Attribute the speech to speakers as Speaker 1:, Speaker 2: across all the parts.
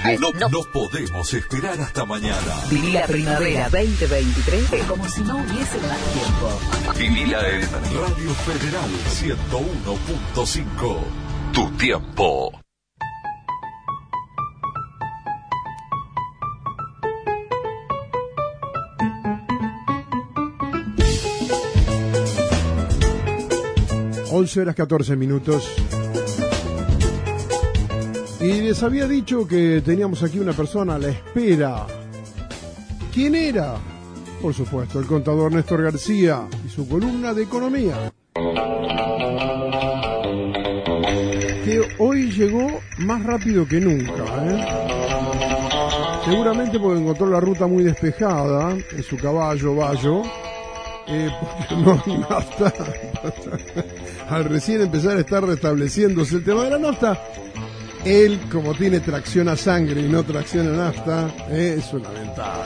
Speaker 1: No podemos esperar hasta mañana.
Speaker 2: Viví la primavera 2023 como si no hubiese más tiempo.
Speaker 1: Vivila en Radio Federal 101.5. Tu tiempo.
Speaker 3: Horas 14 minutos. Y les había dicho que teníamos aquí una persona a la espera. ¿Quién era? Por supuesto, el contador Néstor García y su columna de economía. Que hoy llegó más rápido que nunca, Seguramente porque encontró la ruta muy despejada en su caballo Bayo. Porque no hay nafta. Al recién empezar a estar restableciéndose el tema de la nafta, él, como tiene tracción a sangre y no tracción a nafta, es una ventaja.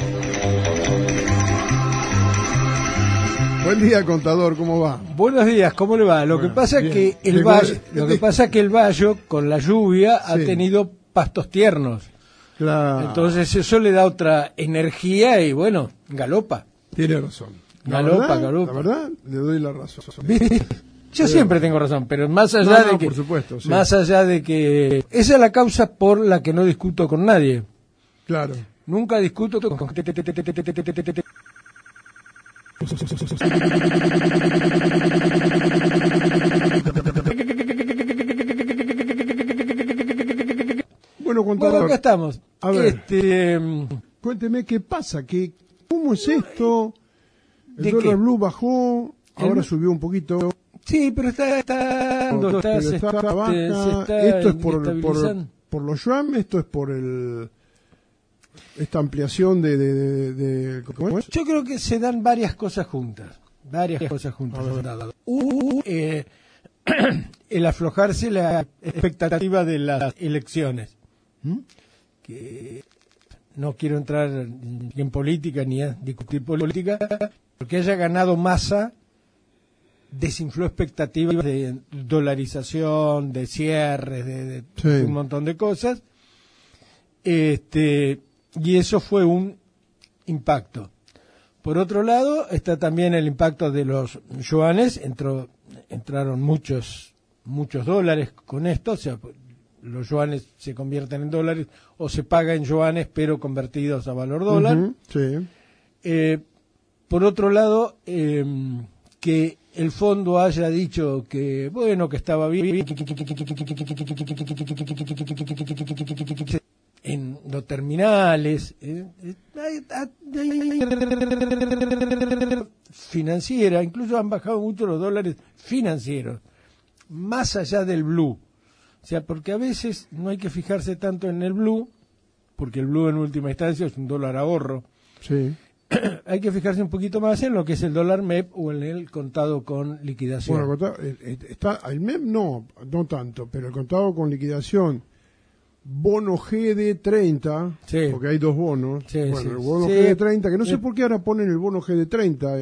Speaker 3: Buen día, contador, ¿cómo va?
Speaker 4: Buenos días, ¿cómo le va? Lo que pasa es que el Bayo, con la lluvia, ha tenido pastos tiernos.
Speaker 3: Claro.
Speaker 4: Entonces eso le da otra energía y bueno, galopa.
Speaker 3: Tiene razón.
Speaker 4: Galopa.
Speaker 3: La verdad, le doy la razón.
Speaker 4: ¿Viste? Yo siempre tengo razón, pero más allá de que,
Speaker 3: por supuesto, sí.
Speaker 4: Más allá de que esa es la causa por la que no discuto con nadie.
Speaker 3: Claro.
Speaker 4: Nunca discuto con
Speaker 3: Bueno, contador.
Speaker 4: Bueno, acá estamos.
Speaker 3: A ver, cuénteme qué pasa, cómo es esto. El dólar blue bajó, ahora subió un poquito.
Speaker 4: Sí, pero está baja.
Speaker 3: Esto es por los yuan, esto es por esta ampliación de ¿cómo es?
Speaker 4: Yo creo que se dan varias cosas juntas. El aflojarse la expectativa de las elecciones. Que no quiero entrar en política ni a discutir política, porque haya ganado Massa desinfló expectativas de dolarización, de cierres, de un montón de cosas, y eso fue un impacto. Por otro lado está también el impacto de los yuanes. Entraron muchos dólares con esto, o sea, los yuanes se convierten en dólares o se paga en yuanes pero convertidos a valor dólar. Por otro lado, que el fondo haya dicho que bueno, que estaba bien en los terminales, financiera, incluso han bajado mucho los dólares financieros, más allá del blue. O sea, porque a veces no hay que fijarse tanto en el blue, porque el blue en última instancia es un dólar ahorro.
Speaker 3: Sí.
Speaker 4: Hay que fijarse un poquito más en lo que es el dólar MEP o en el contado con liquidación.
Speaker 3: Bueno, está el MEP no tanto, pero el contado con liquidación, bono G de 30, porque hay dos bonos. El bono G de 30, que no sé por qué ahora ponen el bono G de 30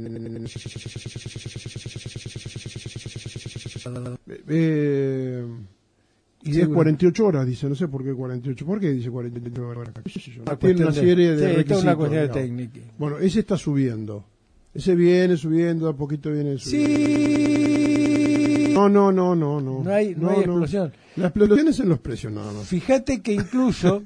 Speaker 3: y es 48 horas, dice, no sé por qué 48. ¿Por qué dice 48 horas? Tiene una serie de requisitos.
Speaker 4: Una cuestión técnica.
Speaker 3: Bueno, ese está subiendo. Ese viene subiendo, a poquito viene subiendo.
Speaker 4: Sí.
Speaker 3: No.
Speaker 4: No hay explosión.
Speaker 3: La explosión es en los precios, nada más.
Speaker 4: Fíjate que incluso,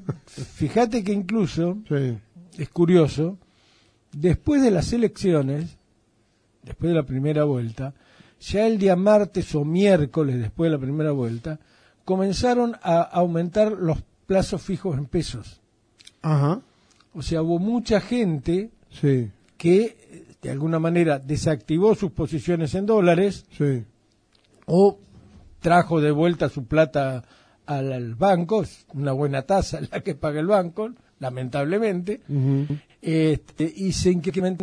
Speaker 4: es curioso, después de las elecciones, después de la primera vuelta, ya el día martes o miércoles después de la primera vuelta, comenzaron a aumentar los plazos fijos en pesos.
Speaker 3: Ajá.
Speaker 4: O sea, hubo mucha gente que de alguna manera desactivó sus posiciones en dólares o trajo de vuelta su plata al banco, una buena tasa la que paga el banco, lamentablemente, y se incrementó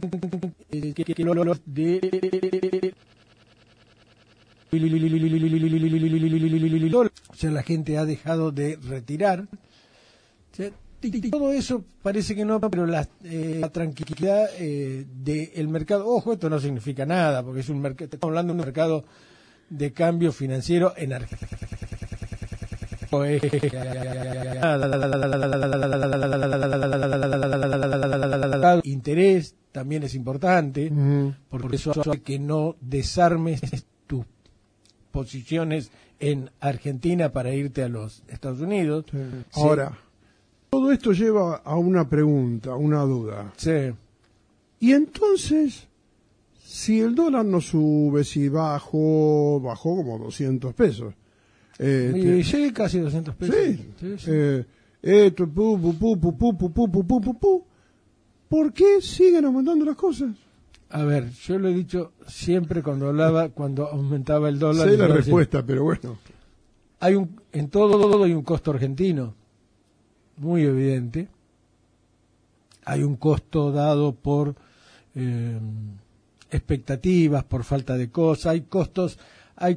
Speaker 4: o sea, la gente ha dejado de retirar. O sea, todo eso parece que no, pero la tranquilidad del mercado, ojo, esto no significa nada, porque es un mercado, estamos hablando de un mercado de cambio financiero en Argentina. interés también es importante, porque eso hace que no desarmes tus posiciones en Argentina para irte a los Estados Unidos.
Speaker 3: Sí.
Speaker 4: Sí.
Speaker 3: Ahora, todo esto lleva a una pregunta, a una duda.
Speaker 4: Sí.
Speaker 3: Y entonces, si el dólar no sube, si bajó como 200 pesos.
Speaker 4: Y sí, casi 200 pesos.
Speaker 3: Sí. Esto, ¿por qué siguen aumentando las cosas?
Speaker 4: A ver, yo lo he dicho siempre cuando aumentaba el dólar.
Speaker 3: Sé la respuesta, pero bueno.
Speaker 4: En todo hay un costo argentino, muy evidente. Hay un costo dado por expectativas, por falta de cosas, hay costos, hay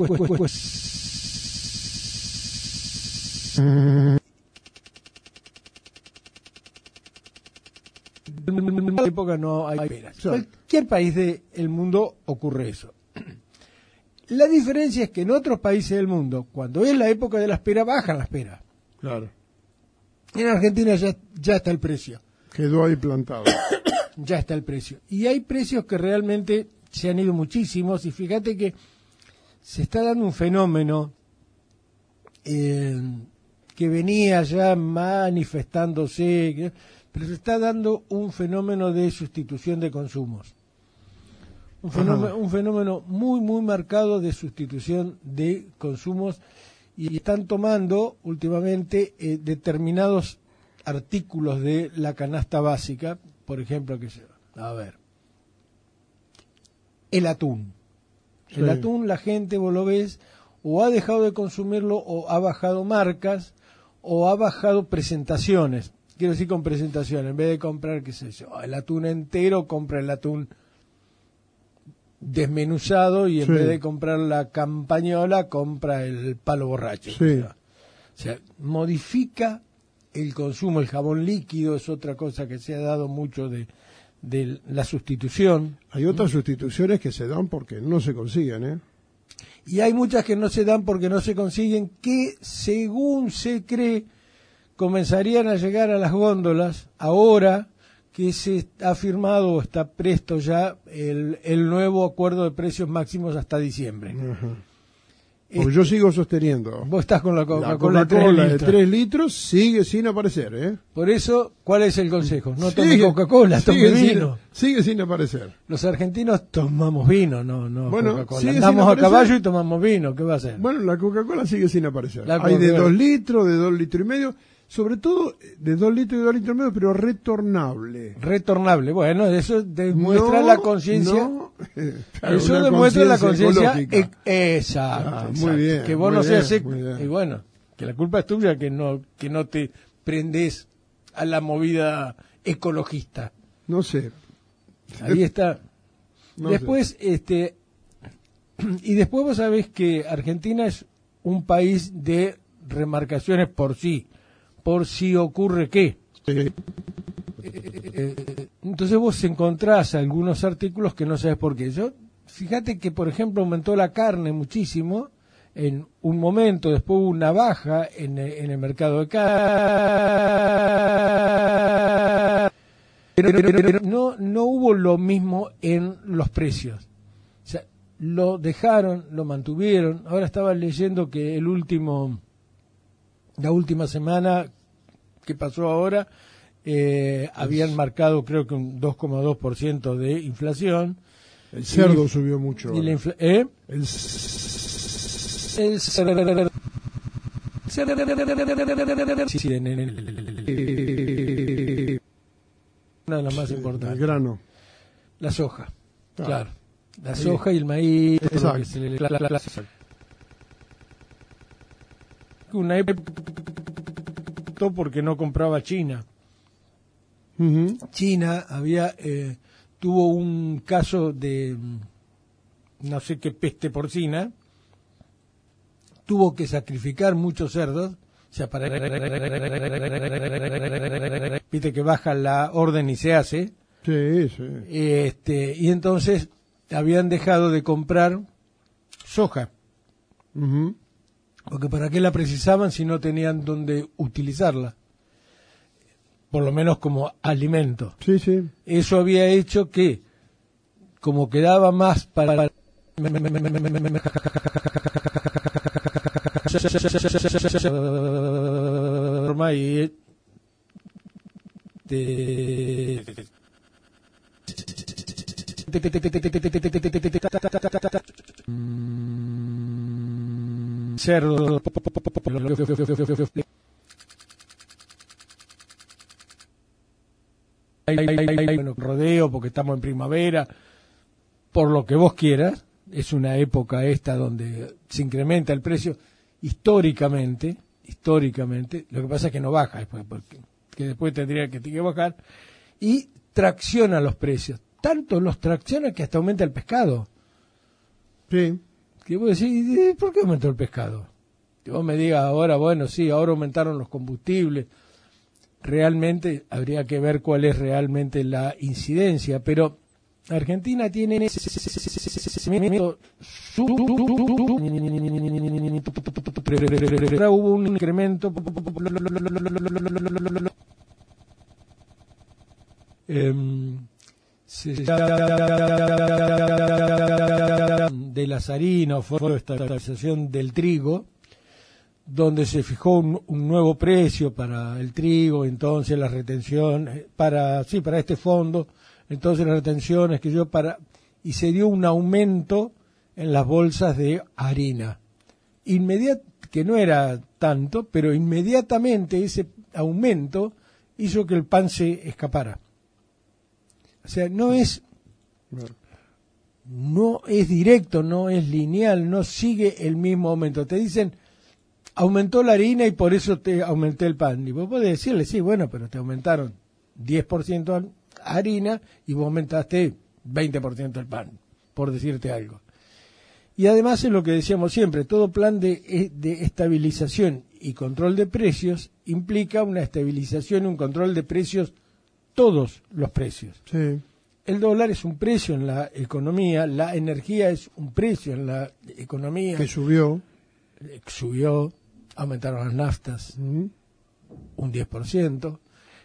Speaker 4: en la época no hay peras. Cualquier país del mundo ocurre eso. La diferencia es que en otros países del mundo, cuando es la época de las peras, bajan las peras.
Speaker 3: Claro.
Speaker 4: En Argentina ya está el precio.
Speaker 3: Quedó ahí plantado.
Speaker 4: Ya está el precio. Y hay precios que realmente se han ido muchísimos, y fíjate que se está dando un fenómeno que venía ya manifestándose, pero se está dando un fenómeno de sustitución de consumos. Un fenómeno muy, muy marcado de sustitución de consumos, y están tomando últimamente determinados artículos de la canasta básica, por ejemplo, el atún. Sí. El atún, la gente, vos lo ves, o ha dejado de consumirlo, o ha bajado marcas, o ha bajado presentaciones. Quiero decir, con presentaciones, en vez de comprar, qué sé yo, el atún entero, compra el atún desmenuzado, y en vez de comprar la campañola, compra el palo borracho.
Speaker 3: Sí.
Speaker 4: O sea, modifica el consumo. El jabón líquido es otra cosa que se ha dado mucho de la sustitución.
Speaker 3: Hay otras sustituciones que se dan porque no se consiguen, ¿eh?
Speaker 4: Y hay muchas que no se dan porque no se consiguen, que según se cree comenzarían a llegar a las góndolas ahora que se ha firmado o está presto ya el nuevo acuerdo de precios máximos hasta diciembre.
Speaker 3: Porque yo sigo sosteniendo.
Speaker 4: Vos estás con la
Speaker 3: Coca-Cola de 3 litros, sigue sin aparecer, ¿eh?
Speaker 4: Por eso, ¿cuál es el consejo? No tome Coca-Cola, tome vino.
Speaker 3: Sigue sin aparecer.
Speaker 4: Los argentinos tomamos vino, no
Speaker 3: bueno,
Speaker 4: Coca-Cola. Andamos a caballo y tomamos vino, ¿qué va a hacer?
Speaker 3: Bueno, la Coca-Cola sigue sin aparecer. Hay de 2 litros, de 2 litros y medio, sobre todo de 2 litros y 2 litros y medio, pero retornable.
Speaker 4: Retornable, bueno, eso demuestra la conciencia. Eso demuestra la conciencia. Exacto.
Speaker 3: Muy bien.
Speaker 4: Que vos no seas y bueno, que la culpa es tuya que no te prendes a la movida ecologista.
Speaker 3: No sé.
Speaker 4: Ahí está.
Speaker 3: No
Speaker 4: después,
Speaker 3: sé.
Speaker 4: Y después vos sabés que Argentina es un país de remarcaciones por si ocurre qué.
Speaker 3: Sí.
Speaker 4: Entonces vos encontrás algunos artículos que no sabes por qué. Fíjate que, por ejemplo, aumentó la carne muchísimo en un momento, después hubo una baja en el mercado de carne, pero no hubo lo mismo en los precios. O sea, lo dejaron, lo mantuvieron. Ahora estaba leyendo que la última semana que pasó ahora, habían marcado creo que un 2,2% de inflación.
Speaker 3: El cerdo subió mucho.
Speaker 4: Y el cerdo. Una de las más importantes.
Speaker 3: El grano.
Speaker 4: La soja. Claro. La soja y el maíz.
Speaker 3: Exacto.
Speaker 4: Una época porque no compraba China. China tuvo un caso de no sé qué peste porcina, tuvo que sacrificar muchos cerdos, o sea, viste que baja la orden y se hace.
Speaker 3: Sí.
Speaker 4: Y entonces habían dejado de comprar soja. Porque ¿para qué la precisaban si no tenían dónde utilizarla? Por lo menos como alimento.
Speaker 3: Sí, sí.
Speaker 4: Eso había hecho que, como quedaba más para... y cerdo, bueno, rodeo porque estamos en primavera, por lo que vos quieras. Es una época esta donde se incrementa el precio históricamente, lo que pasa es que no baja después, porque que después tendría que bajar, y tracciona los precios. Tanto los tracciona que hasta aumenta el pescado.
Speaker 3: Sí.
Speaker 4: Que vos decís, ¿por qué aumentó el pescado? Que vos me digas ahora, bueno, sí, ahora aumentaron los combustibles. Realmente habría que ver cuál es realmente la incidencia, pero Argentina tiene hubo un incremento de las harinas, fue esta estabilización del trigo, donde se fijó un nuevo precio para el trigo, entonces la retención para este fondo, entonces las retenciones y se dio un aumento en las bolsas de harina. Que no era tanto, pero inmediatamente ese aumento hizo que el pan se escapara. O sea, no es directo, no es lineal, no sigue el mismo aumento. Te dicen, aumentó la harina y por eso te aumenté el pan. Y vos podés decirle, sí, bueno, pero te aumentaron 10% harina y vos aumentaste 20% el pan, por decirte algo. Y además es lo que decíamos siempre, todo plan de estabilización y control de precios implica una estabilización y un control de precios, todos los precios.
Speaker 3: Sí.
Speaker 4: El dólar es un precio en la economía, la energía es un precio en la economía.
Speaker 3: Que subió.
Speaker 4: Aumentaron las naftas un 10%.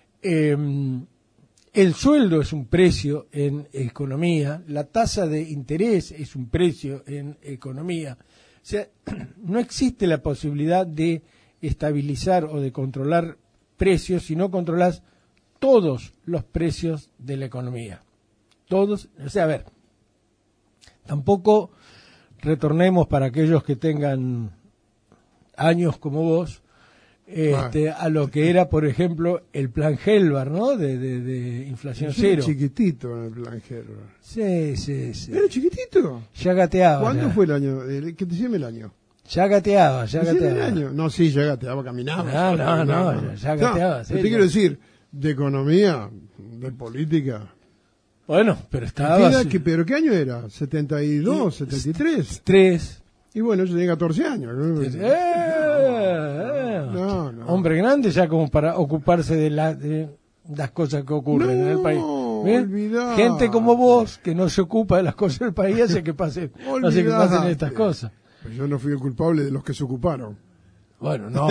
Speaker 4: El sueldo es un precio en economía, la tasa de interés es un precio en economía. O sea, no existe la posibilidad de estabilizar o de controlar precios si no controlas todos los precios de la economía. Todos, o sea, a ver, tampoco retornemos para aquellos que tengan años como vos, a lo que era, por ejemplo, el plan Helvar, ¿no? De inflación cero.
Speaker 3: Era chiquitito en el plan Helvar.
Speaker 4: Sí.
Speaker 3: ¿Era chiquitito?
Speaker 4: Ya gateaba.
Speaker 3: ¿Cuándo fue el año? ¿Qué te decime el año?
Speaker 4: Ya gateaba.
Speaker 3: ¿El año? No, sí, ya gateaba, caminaba.
Speaker 4: No, ya gateaba.
Speaker 3: No, te quiero decir, de economía, de política.
Speaker 4: Bueno, pero estaba...
Speaker 3: ¿Pero qué año era? ¿72, 73?
Speaker 4: 3.
Speaker 3: Y bueno, yo tenía 14 años. No.
Speaker 4: Hombre grande ya como para ocuparse de las cosas que ocurren en el país.
Speaker 3: Olvidá.
Speaker 4: Gente como vos que no se ocupa de las cosas del país hace que pasen estas cosas.
Speaker 3: Pues yo no fui el culpable de los que se ocuparon.
Speaker 4: Bueno, no.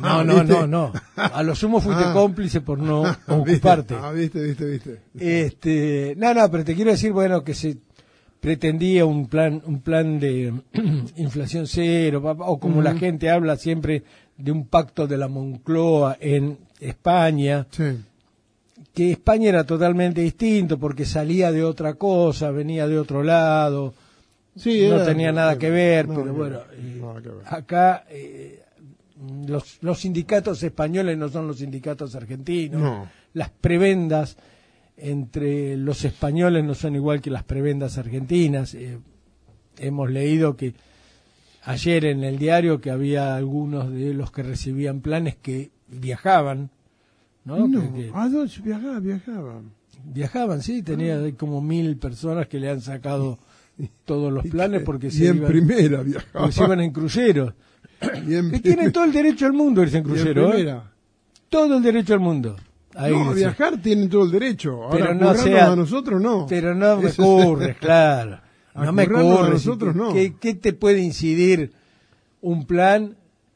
Speaker 4: A lo sumo fuiste cómplice por no ocuparte.
Speaker 3: Viste.
Speaker 4: No, pero te quiero decir, bueno, que se pretendía un plan de inflación cero, o como la gente habla siempre de un pacto de la Moncloa en España,
Speaker 3: sí.
Speaker 4: Que España era totalmente distinto porque salía de otra cosa, venía de otro lado,
Speaker 3: sí,
Speaker 4: no tenía nada que ver, pero bueno, acá los sindicatos españoles no son los sindicatos argentinos,
Speaker 3: no.
Speaker 4: Las prebendas entre los españoles no son igual que las prebendas argentinas. Hemos leído que ayer en el diario que había algunos de los que recibían planes que viajaban, ¿no?
Speaker 3: ¿A dónde viajaban?
Speaker 4: Viajaban, sí, tenía como 1.000 personas que le han sacado todos los planes porque se iban en cruceros. Que tienen todo el derecho al mundo irse en crucero, todo el derecho al mundo.
Speaker 3: A viajar tienen todo el derecho. Ahora,
Speaker 4: pero no sea,
Speaker 3: a nosotros no.
Speaker 4: Pero no me curres, claro. No me curres.
Speaker 3: A nosotros no.
Speaker 4: ¿Qué te puede incidir un plan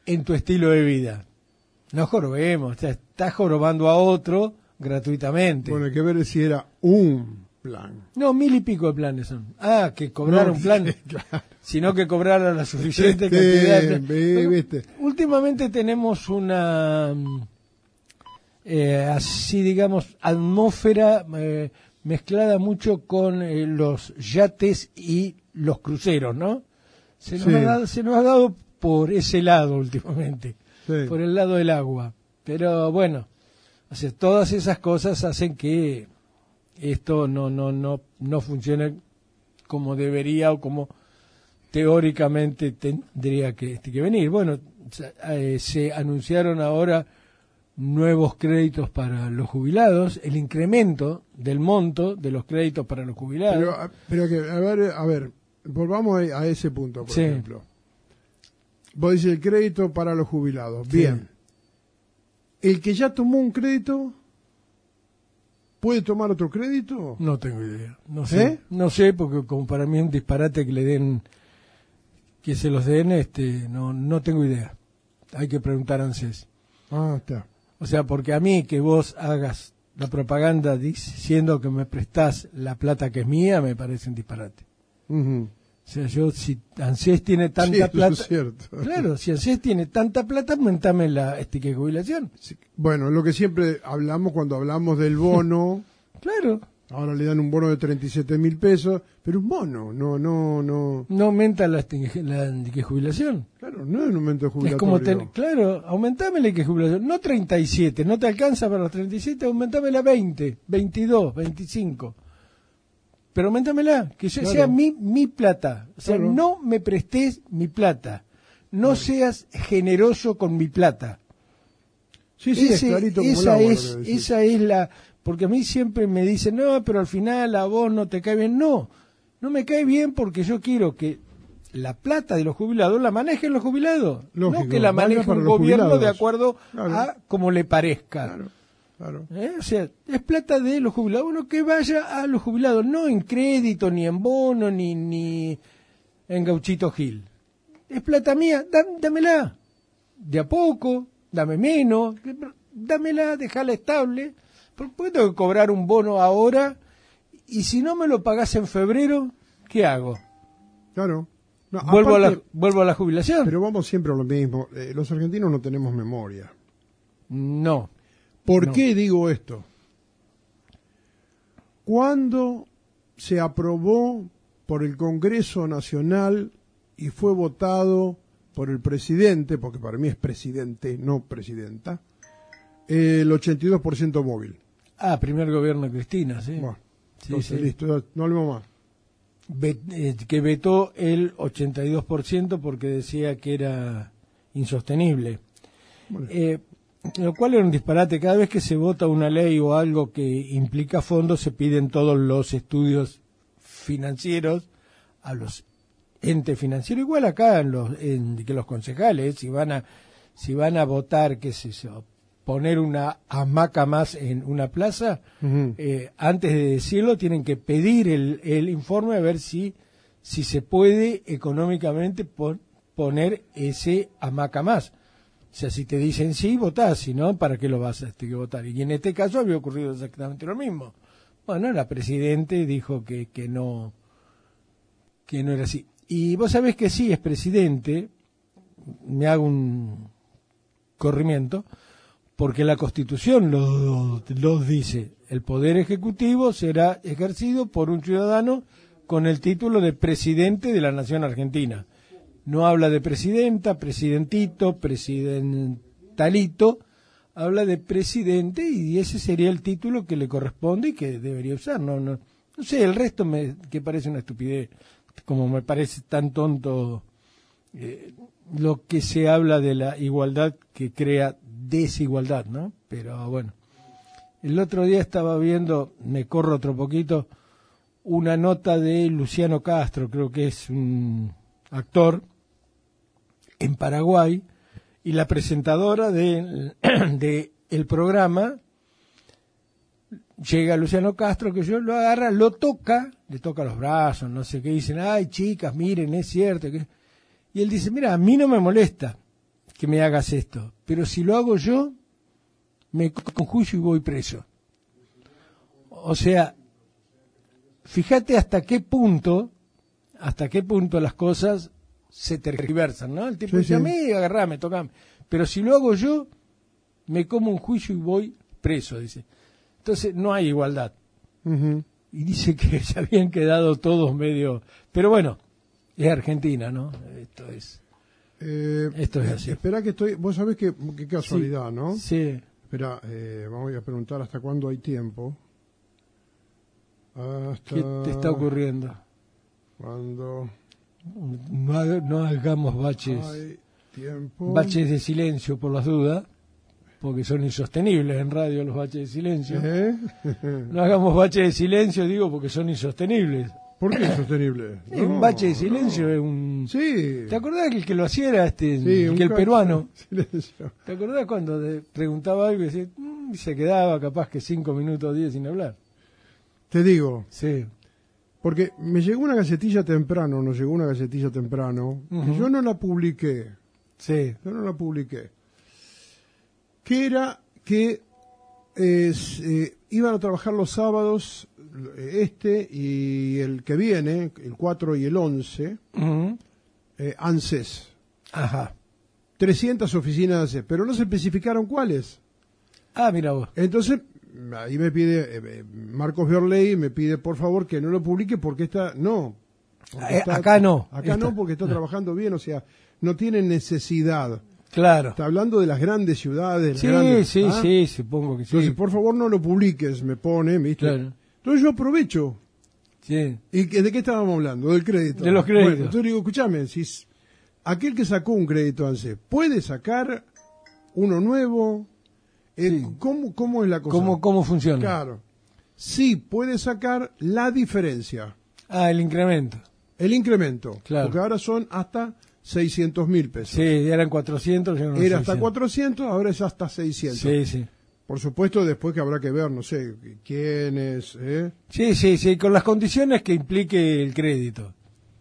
Speaker 4: en tu estilo de vida. No jorobemos, o sea, estás jorobando a otro gratuitamente.
Speaker 3: Bueno, hay que ver si era un plan.
Speaker 4: No, 1000 y pico de planes son. Ah, que cobraron
Speaker 3: No,
Speaker 4: plan,
Speaker 3: claro.
Speaker 4: sino que cobraron la suficiente cantidad de
Speaker 3: ¿Viste?
Speaker 4: Últimamente tenemos una, así digamos, atmósfera mezclada mucho con los yates y los cruceros, ¿no? Se nos ha dado por ese lado últimamente, por el lado del agua. Pero bueno, o sea, todas esas cosas hacen que esto no funcione como debería o como teóricamente tendría que venir. Bueno, se anunciaron ahora nuevos créditos para los jubilados, el incremento del monto de los créditos para los jubilados.
Speaker 3: Pero que, a ver, volvamos a ese punto, por ejemplo. Vos dices el crédito para los jubilados. Bien. ¿El que ya tomó un crédito puede tomar otro crédito?
Speaker 4: No tengo idea. No sé. No sé, porque como para mí es un disparate que se los den, no tengo idea. Hay que preguntar a ANSES.
Speaker 3: Ah, está.
Speaker 4: O sea, porque a mí que vos hagas la propaganda diciendo que me prestás la plata que es mía, me parece un disparate.
Speaker 3: Uh-huh.
Speaker 4: O sea, si ANSES tiene tanta plata...
Speaker 3: Eso es cierto.
Speaker 4: Claro, si ANSES tiene tanta plata, aumentame la que jubilación.
Speaker 3: Sí. Bueno, lo que siempre hablamos cuando hablamos del bono...
Speaker 4: Claro.
Speaker 3: Ahora le dan un bono de 37.000 pesos, pero un bono, no...
Speaker 4: No aumenta la jubilación.
Speaker 3: Claro, no es un aumento jubilatorio.
Speaker 4: Es como, claro, aumentame la jubilación. No 37, no te alcanza para los 37, aumentame la 20, 22, 25. Pero aumentamela, que sea mi plata. O sea, no me prestes mi plata. No seas generoso con mi plata.
Speaker 3: Sí, es clarito como el agua,
Speaker 4: esa es la... Porque a mí siempre me dicen, no, pero al final a vos no te cae bien. No me cae bien porque yo quiero que la plata de los jubilados la manejen los jubilados.
Speaker 3: Lógico,
Speaker 4: no que la maneje un gobierno de acuerdo a como le parezca.
Speaker 3: Claro.
Speaker 4: O sea, es plata de los jubilados. Bueno, que vaya a los jubilados, no en crédito, ni en bono, ni en Gauchito Gil. Es plata mía, dámela. De a poco, dame menos, dámela, déjala estable. ¿Por qué tengo que cobrar un bono ahora? Y si no me lo pagás en febrero, ¿qué hago?
Speaker 3: Claro. No,
Speaker 4: ¿Vuelvo a la jubilación?
Speaker 3: Pero vamos siempre a lo mismo. Los argentinos no tenemos memoria.
Speaker 4: No.
Speaker 3: ¿Por qué digo esto? Cuando se aprobó por el Congreso Nacional y fue votado por el presidente, porque para mí es presidente, no presidenta, el 82% móvil.
Speaker 4: Ah, primer gobierno de Cristina, sí.
Speaker 3: Bueno,
Speaker 4: sí,
Speaker 3: entonces, listo, no hablemos más.
Speaker 4: Que vetó el 82% porque decía que era insostenible.
Speaker 3: Bueno.
Speaker 4: Lo cual era un disparate. Cada vez que se vota una ley o algo que implica fondos, se piden todos los estudios financieros a los entes financieros. Igual acá que los concejales, si van a votar, qué sé yo, poner una hamaca más en una plaza, antes de decirlo tienen que pedir el informe a ver si se puede económicamente poner ese hamaca más. O sea, si te dicen sí, votás, si no, ¿para qué lo vas a votar? Y en este caso había ocurrido exactamente lo mismo. Bueno, la presidente dijo que no era así. Y vos sabés que sí, es presidente, me hago un corrimiento, porque la Constitución lo dice, el Poder Ejecutivo será ejercido por un ciudadano con el título de Presidente de la Nación Argentina. No habla de presidenta, presidentito, presidentalito, habla de presidente y ese sería el título que le corresponde y que debería usar. No sé, el resto que parece una estupidez, como me parece tan tonto lo que se habla de la igualdad que crea desigualdad, ¿no? Pero bueno, el otro día estaba viendo, me corro otro poquito, una nota de Luciano Castro, creo que es un actor en Paraguay, y la presentadora de el programa, llega Luciano Castro, que yo lo agarra, lo toca, le toca los brazos, no sé qué, dicen, ay chicas, miren, es cierto, y él dice, mira, a mí no me molesta que me hagas esto, pero si lo hago yo, me conjuyo y voy preso. O sea, fíjate hasta qué punto las cosas se tergiversan, ¿no? El tipo dice, a mí, agarrame, tocame. Pero si lo hago yo, me como un juicio y voy preso, dice. Entonces, no hay igualdad.
Speaker 3: Ujú.
Speaker 4: Y dice que se habían quedado todos medio... Pero bueno, es Argentina, ¿no? Esto es así.
Speaker 3: Espera que estoy... Vos sabés qué casualidad,
Speaker 4: Sí,
Speaker 3: ¿no?
Speaker 4: sí.
Speaker 3: Espera, vamos a preguntar hasta cuándo hay tiempo. Hasta...
Speaker 4: ¿Qué te está ocurriendo?
Speaker 3: Cuando
Speaker 4: No hagamos baches
Speaker 3: hay tiempo.
Speaker 4: de silencio por las dudas, porque son insostenibles en radio los baches de silencio. No hagamos baches de silencio, digo, porque son insostenibles.
Speaker 3: ¿Por qué insostenible?
Speaker 4: Un bache de silencio es un...
Speaker 3: Sí.
Speaker 4: ¿Te acordás que el que lo hacía era
Speaker 3: Sí,
Speaker 4: el peruano?
Speaker 3: Silencio.
Speaker 4: ¿Te acordás cuando preguntaba algo y decía, y se quedaba capaz que 5 minutos o 10 sin hablar?
Speaker 3: Te digo,
Speaker 4: Sí.
Speaker 3: porque me llegó una gacetilla temprano, nos llegó una gacetilla temprano, que
Speaker 4: Ujú.
Speaker 3: yo no la publiqué.
Speaker 4: Sí.
Speaker 3: Yo no la publiqué. Que era que iban a trabajar los sábados, y el que viene, el 4 y el 11,
Speaker 4: Ujú.
Speaker 3: ANSES.
Speaker 4: Ajá.
Speaker 3: 300 oficinas de ANSES, pero no se especificaron cuáles.
Speaker 4: Ah, mira vos.
Speaker 3: Entonces, ahí me pide, Marcos Biorley me pide por favor que no lo publique porque está, no. Porque
Speaker 4: Acá no.
Speaker 3: Acá no, porque está trabajando bien, o sea, no tiene necesidad.
Speaker 4: Claro.
Speaker 3: Está hablando de las grandes ciudades. las
Speaker 4: Sí,
Speaker 3: grandes,
Speaker 4: sí,
Speaker 3: ¿ah?
Speaker 4: sí, supongo que sí.
Speaker 3: Entonces, por favor, no lo publiques, me pone, ¿viste?
Speaker 4: Claro.
Speaker 3: Entonces yo aprovecho.
Speaker 4: Sí.
Speaker 3: ¿Y de qué estábamos hablando? Del crédito.
Speaker 4: De los créditos.
Speaker 3: Bueno, entonces digo, escúchame, si aquel que sacó un crédito ANSES, ¿puede sacar uno nuevo?
Speaker 4: Sí.
Speaker 3: ¿Cómo es la cosa?
Speaker 4: ¿Cómo funciona?
Speaker 3: Claro. Sí, puede sacar la diferencia,
Speaker 4: Ah, el incremento.
Speaker 3: el incremento.
Speaker 4: Claro.
Speaker 3: Porque ahora son hasta 600.000 pesos.
Speaker 4: Sí, eran 400. Ya no sé
Speaker 3: Era hasta
Speaker 4: si-
Speaker 3: 400, ahora es hasta 600.
Speaker 4: Sí, sí.
Speaker 3: Por supuesto, después que habrá que ver, no sé, quiénes,
Speaker 4: Sí, sí, sí, con las condiciones que implique el crédito.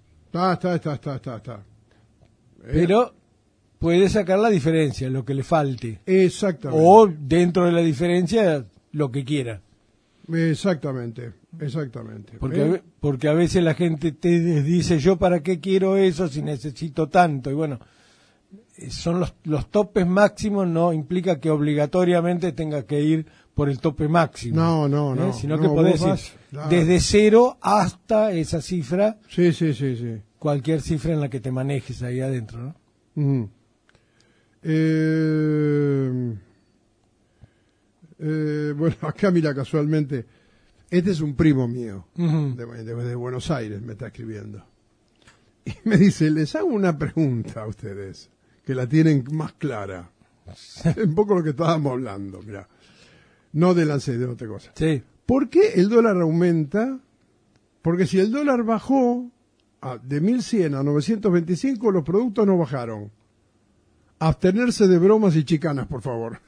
Speaker 3: Está.
Speaker 4: Pero puede sacar la diferencia, lo que le falte.
Speaker 3: Exactamente.
Speaker 4: O dentro de la diferencia, lo que quiera.
Speaker 3: Exactamente.
Speaker 4: Porque a veces la gente te dice, yo para qué quiero eso si necesito tanto. Y bueno, son los topes máximos, no implica que obligatoriamente tenga que ir por el tope máximo.
Speaker 3: No.
Speaker 4: Sino
Speaker 3: no,
Speaker 4: que podés
Speaker 3: vos
Speaker 4: ir
Speaker 3: vas, claro.
Speaker 4: desde 0 hasta esa cifra,
Speaker 3: Sí.
Speaker 4: cualquier cifra en la que te manejes ahí adentro, ¿no?
Speaker 3: Ujú. Bueno, acá mira, casualmente, este es un primo mío,
Speaker 4: Ujú.
Speaker 3: de Buenos Aires, me está escribiendo. Y me dice, les hago una pregunta a ustedes, que la tienen más clara. Un poco lo que estábamos hablando, mira. No de ANSES, de otra cosa.
Speaker 4: Sí.
Speaker 3: ¿Por qué el dólar aumenta? Porque si el dólar bajó de 1100 a 925, los productos no bajaron. Abstenerse de bromas y chicanas, por favor.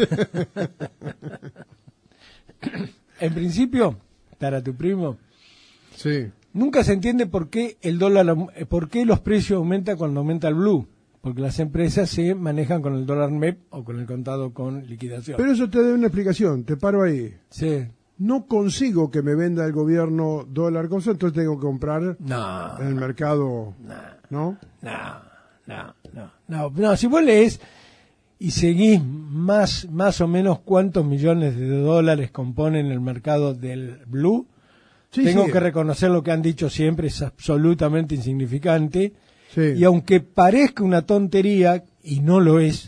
Speaker 4: En principio, para tu primo,
Speaker 3: Sí.
Speaker 4: nunca se entiende por qué el dólar, por qué los precios aumentan cuando aumenta el blue. Porque las empresas se manejan con el dólar MEP o con el contado con liquidación.
Speaker 3: Pero eso te da una explicación, te paro ahí.
Speaker 4: Sí.
Speaker 3: No consigo que me venda el gobierno dólar cosa, entonces tengo que comprar
Speaker 4: No,
Speaker 3: en el mercado, ¿no?
Speaker 4: no. Si vos lees y seguís más o menos cuántos millones de dólares componen el mercado del blue,
Speaker 3: Sí,
Speaker 4: tengo
Speaker 3: sí.
Speaker 4: que reconocer lo que han dicho siempre, es absolutamente insignificante.
Speaker 3: Sí.
Speaker 4: Y aunque parezca una tontería, y no lo es,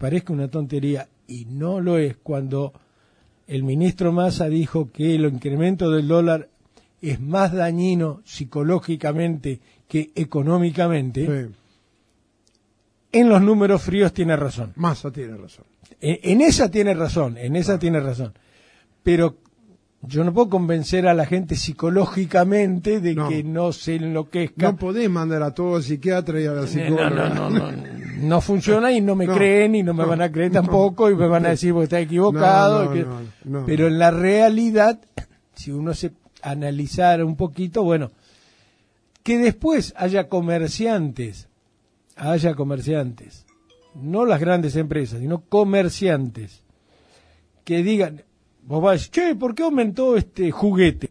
Speaker 4: cuando el ministro Massa dijo que el incremento del dólar es más dañino psicológicamente que económicamente,
Speaker 3: Sí.
Speaker 4: en los números fríos tiene razón.
Speaker 3: Massa tiene razón.
Speaker 4: En esa tiene razón. Pero yo no puedo convencer a la gente psicológicamente de
Speaker 3: No.
Speaker 4: que no se enloquezca.
Speaker 3: No podés mandar a todo al psiquiatra y a la psicóloga.
Speaker 4: No funciona y no me
Speaker 3: No,
Speaker 4: creen y no me van a creer tampoco y me van a decir porque está equivocado.
Speaker 3: No.
Speaker 4: Pero en la realidad, si uno se analizara un poquito, bueno, que después haya comerciantes no las grandes empresas, sino comerciantes, que digan, vos vas a decir, che, ¿por qué aumentó este juguete?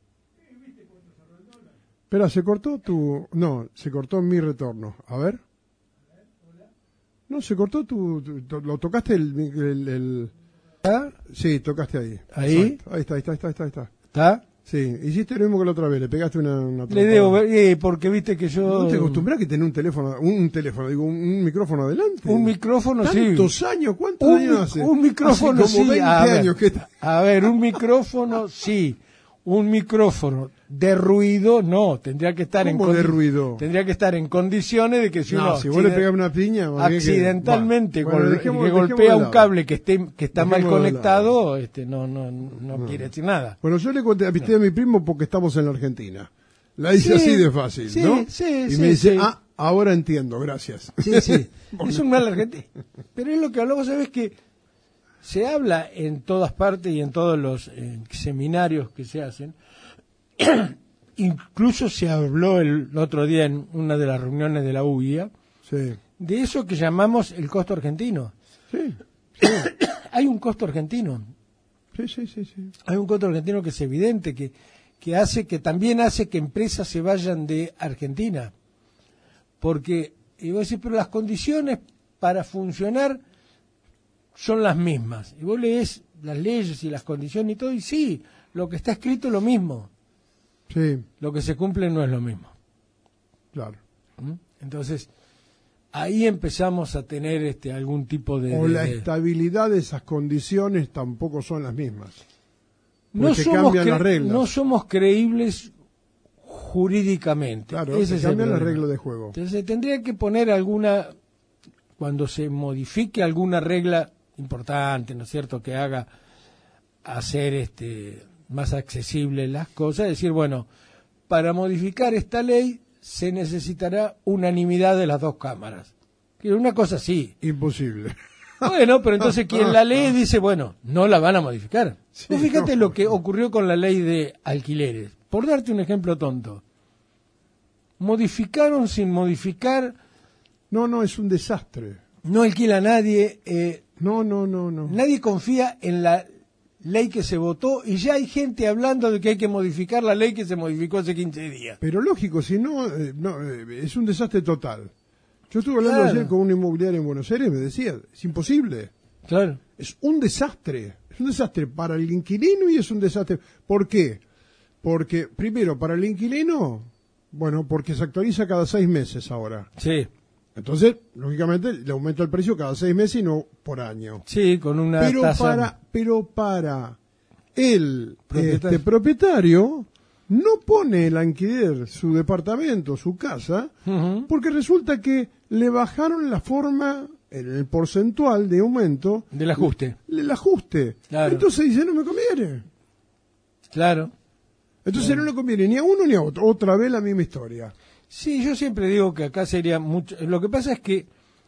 Speaker 3: Espera, se cortó No, se cortó mi retorno. A ver. No, se cortó lo tocaste el...
Speaker 4: ¿Ah?
Speaker 3: Sí, tocaste ahí.
Speaker 4: ¿Ahí?
Speaker 3: Exacto. Ahí está.
Speaker 4: ¿Está?
Speaker 3: Sí, hiciste lo mismo que la otra vez, le pegaste una
Speaker 4: Le debo ver, porque viste que yo...
Speaker 3: ¿No te acostumbras que tener un teléfono, un micrófono adelante?
Speaker 4: Un micrófono, sí.
Speaker 3: ¿Tantos años? ¿Cuántos años hace?
Speaker 4: Un micrófono,
Speaker 3: hace como
Speaker 4: sí.
Speaker 3: 20 años que...
Speaker 4: A ver, un micrófono, sí. Un micrófono de ruido, no. Tendría que estar
Speaker 3: ¿Cómo de ruido?
Speaker 4: Tendría que estar en condiciones de que si uno
Speaker 3: si vos le pegás una piña...
Speaker 4: accidentalmente
Speaker 3: dejemos
Speaker 4: golpea un cable que está mal
Speaker 3: Dejémoslo de
Speaker 4: conectado, no quiere decir nada.
Speaker 3: Bueno, yo le conté a mi primo porque estamos en la Argentina. La hice así de fácil,
Speaker 4: sí,
Speaker 3: ¿no?
Speaker 4: Sí,
Speaker 3: y
Speaker 4: sí,
Speaker 3: me dice,
Speaker 4: sí.
Speaker 3: ahora entiendo, gracias.
Speaker 4: Sí. Es un mal argentino. Pero es lo que hablamos, ¿sabes? Que se habla en todas partes y en todos los seminarios que se hacen. Incluso se habló el otro día en una de las reuniones de la UIA de eso que llamamos el costo argentino.
Speaker 3: Sí.
Speaker 4: Hay un costo argentino.
Speaker 3: Sí.
Speaker 4: Hay un costo argentino que es evidente, que también hace que empresas se vayan de Argentina. Porque, y vos decís, pero las condiciones para funcionar son las mismas. Y vos lees las leyes y las condiciones y todo, y sí, lo que está escrito es lo mismo.
Speaker 3: Sí.
Speaker 4: Lo que se cumple no es lo mismo.
Speaker 3: Claro.
Speaker 4: Entonces, ahí empezamos a tener algún tipo de...
Speaker 3: O la estabilidad de esas condiciones tampoco son las mismas.
Speaker 4: No
Speaker 3: cambian las reglas.
Speaker 4: No somos creíbles jurídicamente.
Speaker 3: Claro,
Speaker 4: ese
Speaker 3: cambian las reglas de juego.
Speaker 4: Entonces se tendría que poner cuando se modifique alguna regla importante, ¿no es cierto?, que haga hacer más accesibles las cosas, decir, bueno, para modificar esta ley se necesitará unanimidad de las dos cámaras. Que una cosa así.
Speaker 3: Imposible.
Speaker 4: Bueno, pero entonces quien la lee dice, bueno, no la van a modificar.
Speaker 3: Sí,
Speaker 4: Vos fíjate lo que ocurrió con la ley de alquileres. Por darte un ejemplo tonto. Modificaron sin modificar.
Speaker 3: No, es un desastre.
Speaker 4: No alquila a nadie.
Speaker 3: No.
Speaker 4: Nadie confía en la ley que se votó y ya hay gente hablando de que hay que modificar la ley que se modificó hace 15 días.
Speaker 3: Pero lógico, si no, es un desastre total. Yo estuve hablando ayer con un inmobiliario en Buenos Aires y me decía, es imposible.
Speaker 4: Claro.
Speaker 3: Es un desastre. Es un desastre para el inquilino y es un desastre. ¿Por qué? Porque, primero, para el inquilino, porque se actualiza cada 6 meses ahora.
Speaker 4: Sí.
Speaker 3: Entonces, lógicamente, le aumenta el precio cada 6 meses y no por año.
Speaker 4: Sí, con una tasa.
Speaker 3: Pero para el propietario no pone el alquiler su departamento, su casa, porque resulta que le bajaron la forma, el porcentual de aumento.
Speaker 4: Del ajuste.
Speaker 3: El ajuste.
Speaker 4: Claro.
Speaker 3: Entonces dice, no me conviene.
Speaker 4: Claro.
Speaker 3: Entonces no le conviene ni a uno ni a otro. Otra vez la misma historia.
Speaker 4: Sí, yo siempre digo que acá sería mucho... Lo que pasa es que,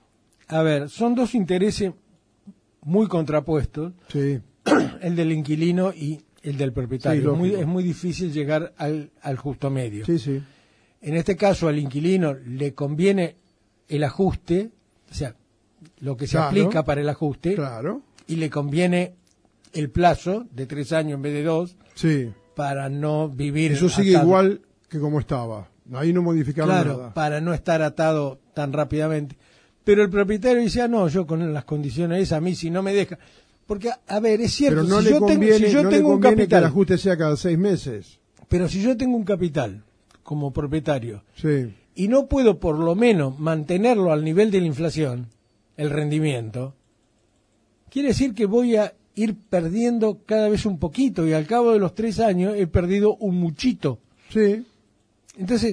Speaker 4: a ver, son dos intereses muy contrapuestos.
Speaker 3: Sí.
Speaker 4: El del inquilino y el del propietario.
Speaker 3: Sí,
Speaker 4: es muy difícil llegar al justo medio.
Speaker 3: Sí.
Speaker 4: En este caso, al inquilino le conviene el ajuste, o sea, lo que se aplica para el ajuste,
Speaker 3: claro,
Speaker 4: y le conviene el plazo de 3 años en vez de 2,
Speaker 3: sí,
Speaker 4: para no vivir...
Speaker 3: Eso sigue
Speaker 4: atado.
Speaker 3: igual que como estaba. Ahí no modificaron
Speaker 4: claro,
Speaker 3: nada.
Speaker 4: Para no estar atado tan rápidamente. Pero el propietario dice, no, yo con las condiciones esas, a mí si no me deja... Porque, a ver, es cierto,
Speaker 3: pero no
Speaker 4: si
Speaker 3: le
Speaker 4: yo
Speaker 3: conviene,
Speaker 4: tengo
Speaker 3: no le
Speaker 4: un
Speaker 3: conviene
Speaker 4: capital,
Speaker 3: que el ajuste sea cada 6 meses.
Speaker 4: Pero si yo tengo un capital como propietario,
Speaker 3: Sí.
Speaker 4: y no puedo por lo menos mantenerlo al nivel de la inflación, el rendimiento, quiere decir que voy a ir perdiendo cada vez un poquito, y al cabo de los 3 años he perdido un muchito.
Speaker 3: Sí.
Speaker 4: Entonces,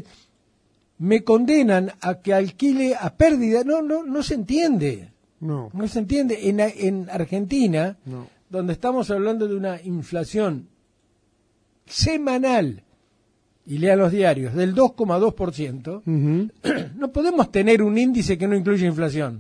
Speaker 4: me condenan a que alquile a pérdida. No se entiende.
Speaker 3: No.
Speaker 4: No se entiende. En Argentina,
Speaker 3: No.
Speaker 4: donde estamos hablando de una inflación semanal, y lea los diarios, del 2,2%, no podemos tener un índice que no incluya inflación.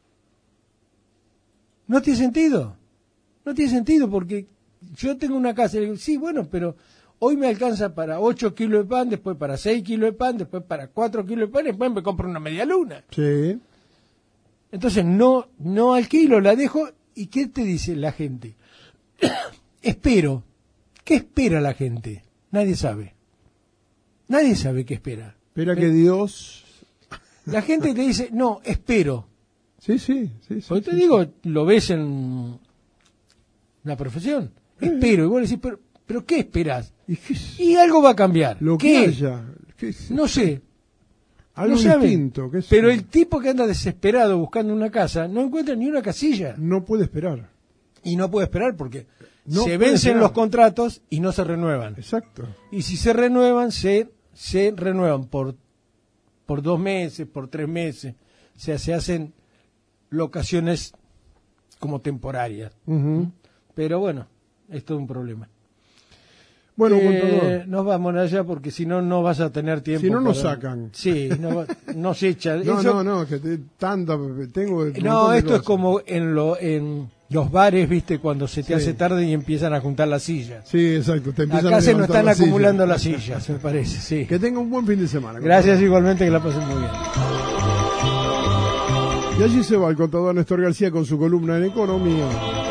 Speaker 4: No tiene sentido. No tiene sentido porque yo tengo una casa y digo, sí, bueno, pero hoy me alcanza para 8 kilos de pan, después para 6 kilos de pan, después para 4 kilos de pan, y después me compro una media luna.
Speaker 3: Sí.
Speaker 4: Entonces no alquilo, la dejo. ¿Y qué te dice la gente? Espero. ¿Qué espera la gente? Nadie sabe. Nadie sabe qué espera.
Speaker 3: Espera que Dios...
Speaker 4: La gente te dice, no, espero.
Speaker 3: Sí.
Speaker 4: Porque te digo, lo ves en la profesión. Espero. Y vos le decís, pero ¿qué esperás? Y algo va a cambiar.
Speaker 3: Lo
Speaker 4: ¿Qué?
Speaker 3: que haya.
Speaker 4: No sé.
Speaker 3: Algo
Speaker 4: No sabe.
Speaker 3: distinto.
Speaker 4: Pero el tipo que anda desesperado buscando una casa no encuentra ni una casilla.
Speaker 3: No puede esperar.
Speaker 4: Y no puede esperar porque
Speaker 3: No
Speaker 4: se
Speaker 3: puede
Speaker 4: vencen
Speaker 3: esperar.
Speaker 4: los contratos y no se renuevan.
Speaker 3: Exacto.
Speaker 4: Y si se renuevan, se renuevan por 2 meses, por 3 meses. O sea, se hacen locaciones como temporarias.
Speaker 3: Ujú.
Speaker 4: Pero bueno, es todo un problema.
Speaker 3: Bueno, contador.
Speaker 4: Nos vamos allá porque si no, no vas a tener tiempo.
Speaker 3: Si no, nos
Speaker 4: para-
Speaker 3: sacan.
Speaker 4: Sí, nos echan.
Speaker 3: No,
Speaker 4: Eso-
Speaker 3: no, que tanta... Tengo un
Speaker 4: No,
Speaker 3: montón de
Speaker 4: esto es
Speaker 3: cosas.
Speaker 4: como en los bares, ¿viste? Cuando se te
Speaker 3: Sí.
Speaker 4: hace tarde y empiezan a juntar las sillas.
Speaker 3: Sí, exacto. Te empiezan
Speaker 4: Acá
Speaker 3: a
Speaker 4: se nos
Speaker 3: levantar
Speaker 4: están
Speaker 3: las sillas.
Speaker 4: acumulando las sillas, me parece, sí.
Speaker 3: Que tenga un buen fin de semana.
Speaker 4: Gracias igualmente, que la pasen muy bien.
Speaker 3: Y allí se va el contador Néstor García con su columna en Economía.